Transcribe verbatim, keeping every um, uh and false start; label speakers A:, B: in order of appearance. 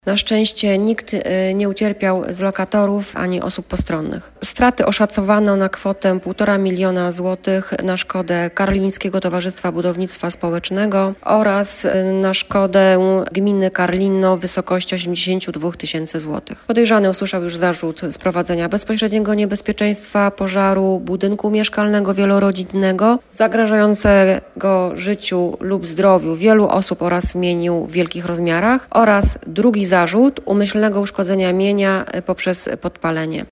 A: Na szczęście nikt nie ucierpiał z lokatorów ani osób postronnych. Straty oszacowano na kwotę półtora miliona złotych na szkodę Karlińskiego Towarzystwa Budownictwa Społecznego oraz na szkodę gminy Karlino w wysokości osiemdziesiąt dwa tysiące złotych. Podejrzany usłyszał już zarzut sprowadzenia bezpośredniego niebezpieczeństwa pożaru budynku mieszkalnego wielorodzinnego zagrażającego życiu lub zdrowiu wielu osób oraz mieniu w wielkich rozmiarach oraz drugi zarzut umyślnego uszkodzenia mienia poprzez podpalenie.